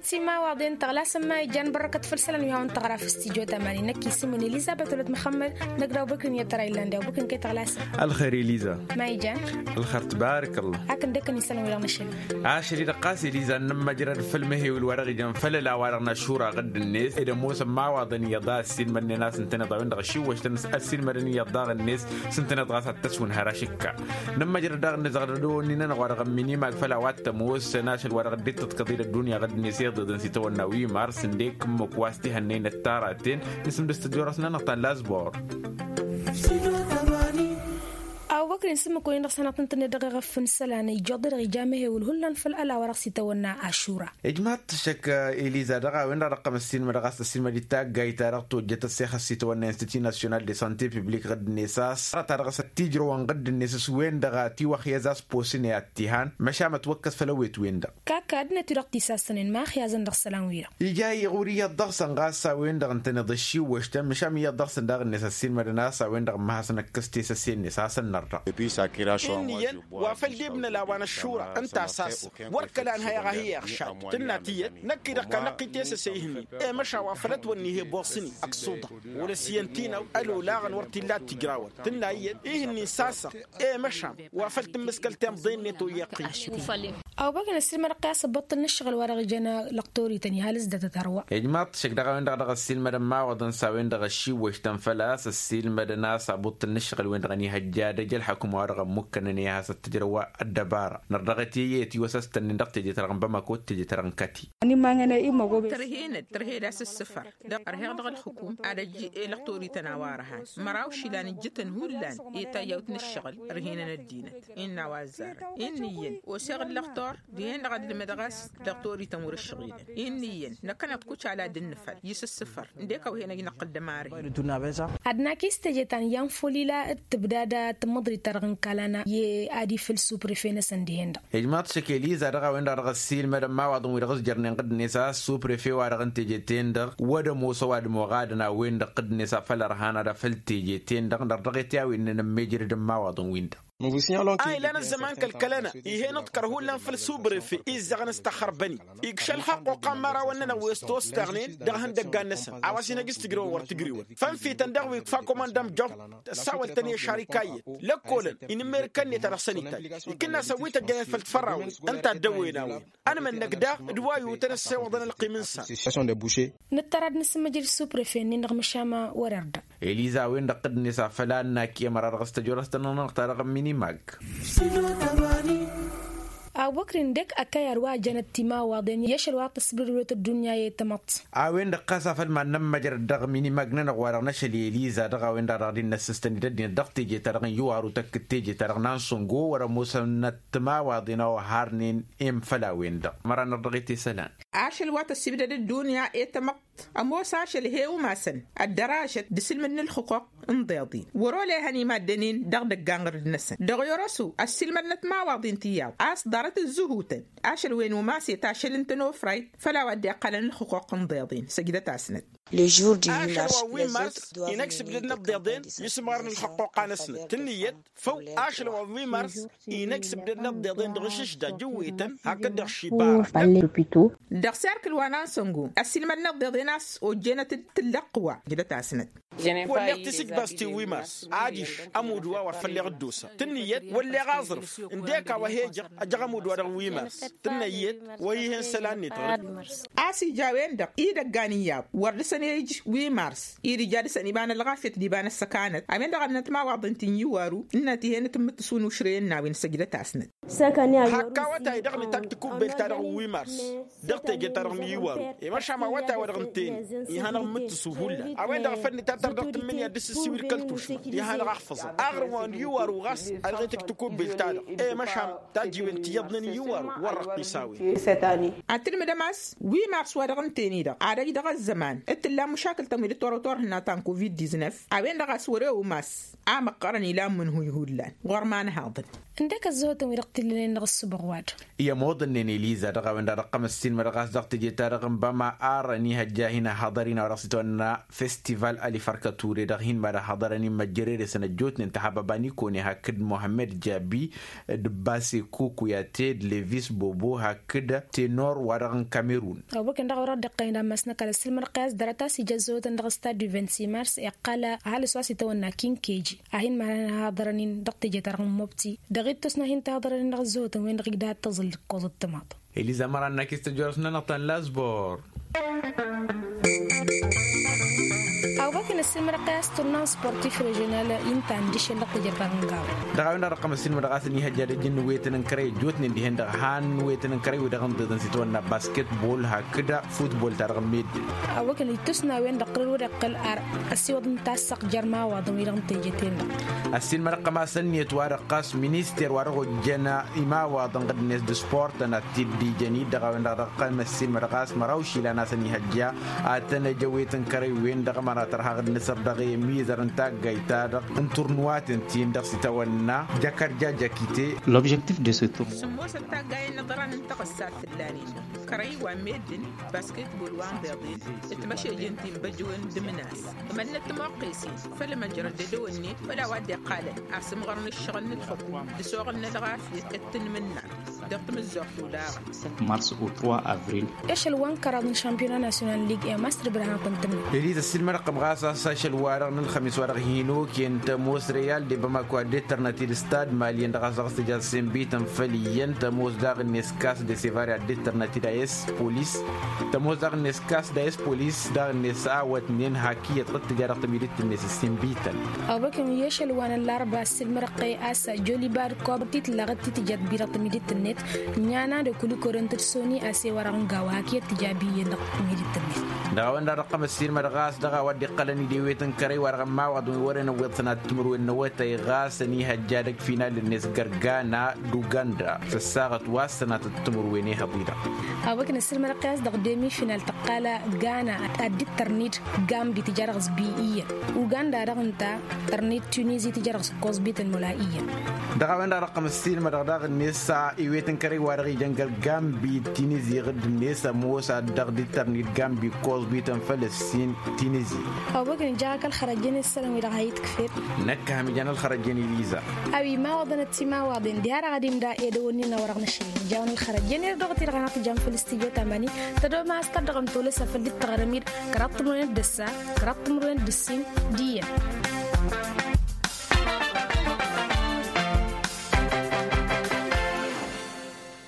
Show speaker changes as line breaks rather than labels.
سيما وعدين تغلا سما يجان بركة فرسلن ويهون تغرا في استيجو تماني نكي سيمون إليزابيث ولد محمد نقرأ بكن يترى إيرلندا وبكن كي تغلاس
الخير إليزا
ما يجان
الخير تبارك الله
أكن دكن يسلم ولا نشل
عاشري رقاس إليزا نما جرى الفيلم هي والورق جن فلا ورقنا شورا غد الناس إذا موسم ما وعدني يضاع السين من الناس سنتنا ضاوين دغشي واشتنس السين مرني يضاع الناس سنتنا ضغط التسون هراشكا نما جرى دغ نزغردون إننا ورق مني ما فلا وات موس ناش الورق ديت تقدير الدنيا غد الناس يضد نسيتو النووي مارس نديك مكواستي هنين التاراتين اسم دستجورسنا نقطة لازبور
أو بكر نسمع كوين رسنا تنتن دقيقة في السلانة يجدد رجامه والهلان في الألا ورقصي تونا عاشورا
إجماعات شك إليزا دقا وين رقم السينما دقاس السينما دي تاج جاي تارقتو جت السيخ السيتونا إنستيتي ناسيونال دي سانتي بيبليك غد النساس تارقص التيجرو وان غد النساس وين دقا تي وخيازاس بوسيني اتهان مشى متوكس فلويت وين دق
كادنا ترقتي ساسنين ما خيازن دقسلان ويرا
يجاي غورية ضغسن غاسا وين دق انتنا ضشي وشتم مشى مية ضغسن دق النساس السينما دناسا وين دق ما حسن كستيس السين نساس النرد
إنيا وافل ديبنا لوان الشورى أنت أساس وركلان هي أخشاب تناتية نكيدا كنقي تيس سيهني مشى وافلت وني هي بوصني أقصودا ولا سينتينا ألو لاغن ورتيلات تجراون تناية إهني ساسا مشى وافلت مسكلتين ضيني تو يقين
أو بكر السينما رقاس بطل نشغل ورق جنا لقطوري تاني هالز ده تروى
إجماعات شك دقا وين دق السينما ما وضن ساوين دق الشي وشتم فلاس السينما ناس بطل نشغل وين دغني هجادة جل حكم ورق ممكن هذا التجربة الدبارة نرغتي يتي وسست النقطة جت رغم بما كنت جت رغكتي
أنا ما أنا إيه ما قبل
ترهين أساس السفر رهين دغ الحكومة على لقطوري تناوارها مراوش لان جتن هولان يتيوتن الشغل رهين الدينة إن وزارة إنيين وشغل لقطور دين غد المدرس لقطوري تمور الشغل إنيين نكنا تكوش على دنفل يس السفر نديك وهنا ينقل دماري
أدنى كيستجتان ينفولي لا تبدأ تمضي ترغن كلنا يأدي في السوبريفين سنديهندا.
إجماعات شكلي زارع وين رغ السيل مدام ما وضم ورغز جرنين قد نساء السوبريفي ورغن تيجتين در ودم وصواد مغادنا وين قد نساء فلرهانا رفل تيجتين در رغتيا وين نمجر دم ما وضم وين
لنا الزمان كالكلنا إيه نذكره لنا في السوبر في إذا نستخر بني يكشل حق وقمرة وإننا ويستوس تغنين دهن دقان نسا عواسينا جستجرو ورتجريو فان في تندغ يكفاكم من دم جوب ساول تانية شركاية لكولن إن أمريكانية ترسني تاي يكنا سويت الجنة فلتفرعون أنت دويناوي أنا من نقدا دواي وتنسى وضن القيمنسا
نتراد نسمى جل السوبر في نغم الشامة ورد
إليزا وين قد نسا فلان ناكي مرة رغست جورستنا نختار ميني ماك
أو بكر ندك أكير واجن التما واضين يشل واقع تصبر الدنيا يتمط.
وين دقاسة فلما نم جر الدغ ميني ماجنا وارنا شلي ليزا دغ وين دارين السستني ددين دقتي جي ترغن يوارو تكتي جي ترغنان سونغو ورا موسى التما واضين وهارنين إم فلا وين دغ مرة نرغيتي سلان.
عاشل واقع السبب الدنيا يتمط أموس عاشل هي وماسن الدراسة دسل من الحقوق انضاضين ورولي هني مادنين دغ دقانغر النسن دغ يرسو السلمنت ما واضين تياب أصدرت الزهوتن عاشل وين وماسي تاشل انتنو فراي فلا ودي أقل الحقوق انضاضين سجدت أسند
Le jour du
مارس ينكسب لنا الضيضين يسمارن الحقوق نسنة تنيت فو عاشل ووي مارس ينكسب لنا الضيضين دغشش دا جويتن هكذا الشبار
دغ سارك الوانا سنغو السلمنت الضيضيناس وجينة التلقوة جدت أسند
ولا تسيك باستي ويمارس عاديش أمودوا ورفلي غدوسة تنيت ولا غازرف انديكا وهيجر أجغمود ورغ ويمارس تنيت ويهن سلاني تغرب
آسي جاوين دق إيدا غانياب وردسانيج ويمارس إيدي جادساني بان الغافية ديبان السكانت أمين دغ نتما وعضنتين يوارو إناتي هنا تمتسون وشرين ناوين سجدة أسند
هكا وتا يدغني تكتكو بلتارغ ويمارس دغتي جتارغ يوارو إما شاما وتا ورغنتين يهانا متسو هولا أوين دغ فني تردت من يدس السوير كالتوش يهانا غحفظ أغروان يوارو غاس ألغيتك تكون بلتارغ ما شام تاجي وانت يضنني يوارو ورق يساوي
أتل مداماس ويمارس ورغنتيني دا عادي دغ الزمان اتلا مشاكل تمويل التورطور هنا تان كوفيد 19 أوين دغ سوري وماس عام قرني لام من هو يهودلان غرمان هاضن
عندك الزهوت ويرقت اللي نغص بغواد
يا موضن إليزا دغ وين رقم السين مرغاس دغ تجي تارغم بما أرني هجا هنا حضرين ورصتنا فيستيفال ألي فركاتوري دغين ما حضرني مجرير سنة جوت ننتحباباني كوني هكذا محمد جابي دباسي كوكو يا تيد ليفيس بوبو هكذا تينور ورغن كاميرون
أو بكن دغ ورد دقينا مسنا كلا سلم رقاس درتا سجزو تندغ ستاد دو 26 مارس يقال على سواسي تونا كين كيجي أهين ما حضرني دقتي جترغن مبتي دغيت تسنا هين تحضرني دغ زوت وين دغ دات تزل كوز الطماطم
إليزا مرة كيست جورسنا نطن لازبور
أو بكن السلم رقاس تورنان سبورتيف ريجونال إنتان ديش اللقطة جربانغاو
دغاونا رقم السلم رقاس نيها جارجين ويتن كري جوتن دي هند هان ويتن كري ودغن ددن سيتونا باسكت بول هكذا فوتبول ترغم ميد
أو بكن يتسنا وين دقل ورقل السيوضن تاسق جرما وضم يرغم تيجتين
السلم رقم سنيت ورقاس مينيستر ورغو جنا إما وضن قد ناس دو سبورت أنا تدي جني دغاونا رقم السلم رقاس مراوشي لنا سنيها جا أتنا جويتن كري وين دغمنا ترها نصر دغي ميزر انتا غايتا ان تورنوات انتين دغ سيتاونا جاكار جاكيتي
l'objectif de ce tour
سمو سنتا غاي نظران انتقصات اللانين كري وميدن باسكت بول وان بيضين اتمشي جنتين بجوين دمناس من التموقيسي فلما جرد دوني ولا ودي قال اسم غرن الشغل الحكومة دسوغن الغافية اتن منا دغتم الزوق دولا
7 mars au 3 avril
ايش الوان كرادن شامبيون ناسيونال ليج يا ماستر برهان كنتم
إليزا السلم رقم غاسا ساشل وارغن الخميس ورغ هينو كينت موس ريال دي بماكو ديترناتي الاستاد ماليين دغاسا استجال سيمبيتن فليين تموس داغ نسكاس دي سيفاريا ديترناتي دايس بوليس تموس داغ نسكاس دايس بوليس داغ نسا واتنين هاكية تجارة تميليت الناس سيمبيتن
أو بكم يش الوان الأربعة السلم رقي أسا جولي بار كوبتي تلاغتي تجات بيرة تميليت النت نيانا دكولي كورنتر سوني أسي ورغن غاواكية تجابية تميليت النت
داوان رقم السلم رغاس دغا ودي قلني دي ويتن كري ورغم ما وضو ورنا ويتنا تمرو إنه تيغاسني هجادك فينال الناس غرغانا دوغاندا سساغت واسنا تتمرو ويني هضيرة
أو بكن السلم رقاس دغ ديمي فينال تقالا غانا أدي ترنيت غامبي تجارغز بيئية وغاندا رغنتا ترنيت تونيزي تجارغز كوزبيت الملائية
داوان رقم السلم دغ النسا يويتن كري ورغي جنجل غامبي تونيزي غد النسا موسى دغ دي ترنيت غامبي كوزبيت فلسطين تونيزي
أو بكن جاك الخرجين السلام يرغايت كفير
نكها مجانا الخرجين ليزا
أبي ما وضنت سما وضن ديار غاديم دا إيدوني نورغ نشين جاون الخرجين يردغتي رغنات جام فلسطيجو تماني تدو ما استدغن طول سفل دي التغرمير كرات مرين دسا كرات مرين دسين ديا